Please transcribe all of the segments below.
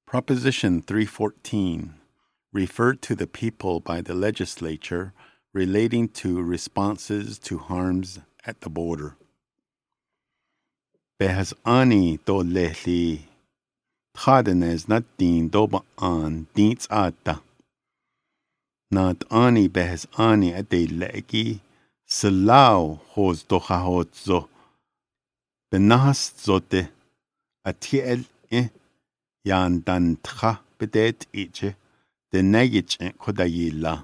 Proposition 314 referred to the people by the legislature relating to responses to harms at the border. Behas ani to lehli tchadenes natin doba an dins ata. Nat ani behas ani ade legi salau hoz dochahot zo benahas zote atiel yan dan tcha bedet iche de negich kodayila.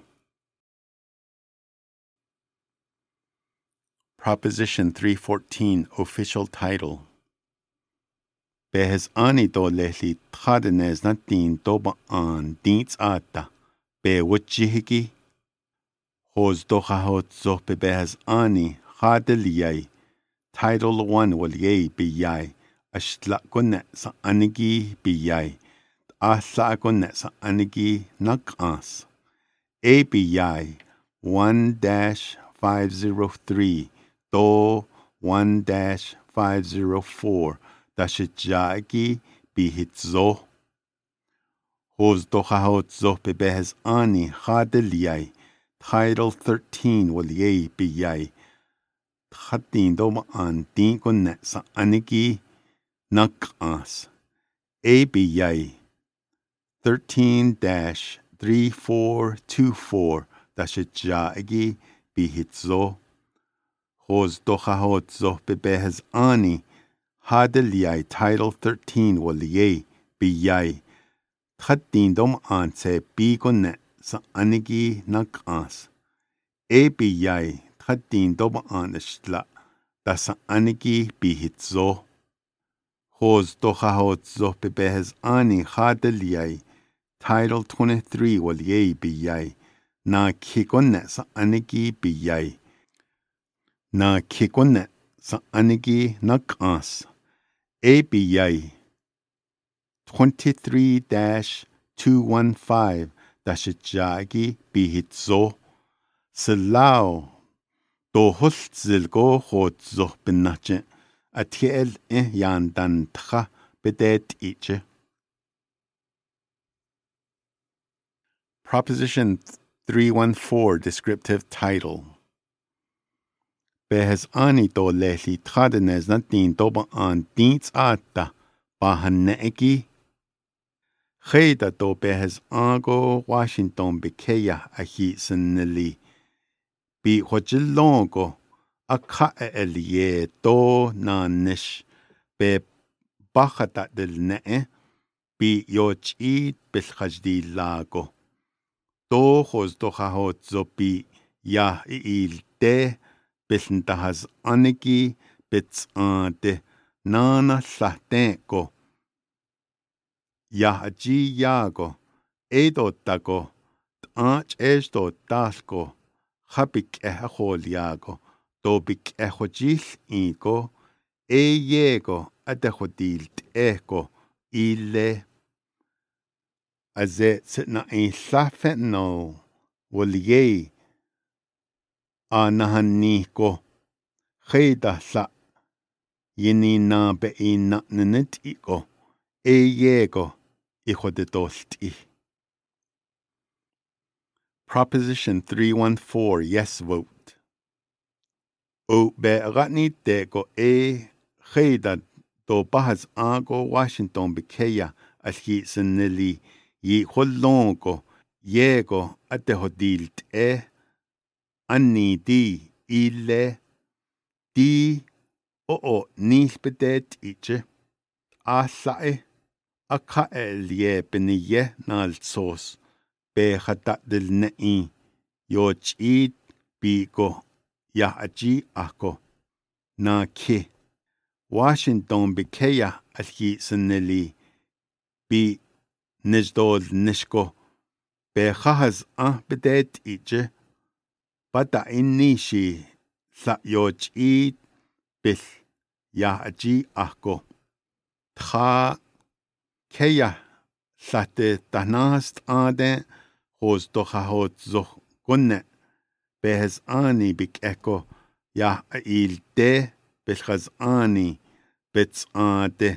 Proposition 314 official title. Behes ani do lehli tchadenes natin doba an dins ata be wachihiki hoz dochahot zo behes ani chadeliyai title 1 waliyai biyai ashla konne sa anigi biyai asla konne sa anigi nakas ABI 1-503 to 1-504 dashijagi bihitzo hoz dochahot zo behes ani chadeliyai title 13 waliyai biyai Khatin doma an din konne sa anigi nakas ABI 13-3424 dashijagi bihitzo hoz dochahot zo behes ani hadeliyai title 13 waliyai biyai khatin doma an se bi konne sa anigi nakas ABI khatin doba an ishla da sa anigi bihitzo hoz dochahot zo behes ani hadeliyai title 23 waliyai biyai na kikonne sa anigi biyai na kikonne sa anigi nakas ABI 23-215 dashijagi bihitzo salau do hultzilgo hodzo benache atiel yan dan tcha bedet iche. Proposition 314 descriptive title. Behes ani do lehli tchadenes natin doba an dins ata bahanegi Kheda do behes ango Washington bekeya ahi seneli bi hojilongo akha elie do nanish be bakhata del ne bi yochi bil khajdi lago do hoz do khahot zo bi ya il de bilntahaz anigi bits ante nana sahteko ya ji yago edo tago ach esto tasko Habik eholiago, dobik ehojil ego, yego adehodilt ego, ile azet sitna in safeno, wolie anahaniko, heda sa yenina be in nanetiko, yego ihodetolti. Proposition 314 yes vote. O be ratni dego kheda do bahas ago Washington bekeya alhi seneli yi holongo yego atehodilt anni di ile di o nilbedet iche asae akha elie beniye nalsos be khata del nei yochit bigo ya aji ako na ki Washington bekeya alhi seneli bi nijdol nishko be khahaz bedet iche bata inishi sa yochit bil ya aji ako tha keya sate tanast ade hoz dochahot zo konne behes ani bik eko ya il de belchaz ani bits ade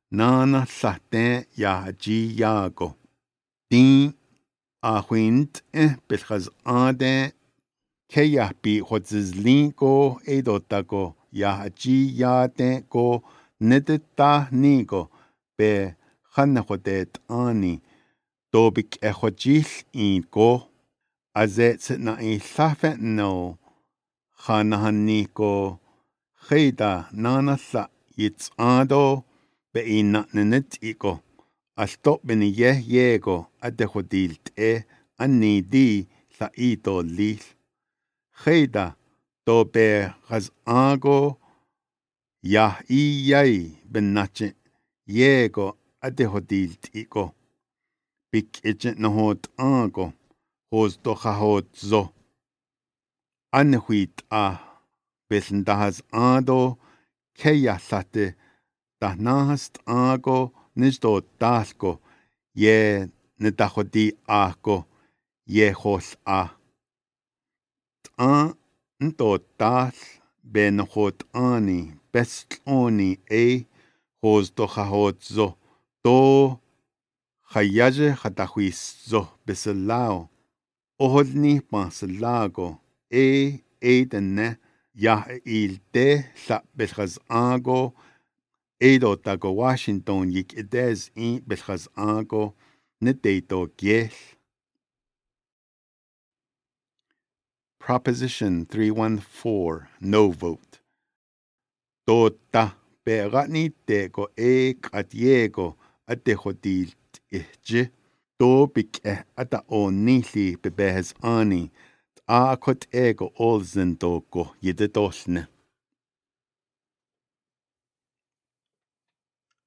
Nana Sate Yahaji Yago. Din Ahuint Bilhaz Ade Keyapi Hotzlingo Edotago Yahaji Yate go Nedeta Nigo Be Hanahodet Ani Dobik Ehojil in go Azet na in Safet no Hanahaniko Heda Nanasa Yits Ado Be in Natnet Iko Astop beni yego adehodilt anni di sa ito lil. Heda to be has ago yah iyai benache yego adehodilt iko. Bik eche nohot ago hos to hahot zo. Anhuit besen dahas ado keya sate dahnahast ago nisto talko. Ye netahoti ako ye hos nto tal benohot ani best oni hos to hahot zo to hayaje hatahuis zo beselao oholni panselago denne ya ilte sa belhaz ago do tago Washington yik edes in belhaz ago Neteito Giel. Proposition 314, no vote. Tota pegatni tego katiego atehotil ihje. Tobik ata onili bebehes ani. Akot ego olzen toko yedetosne.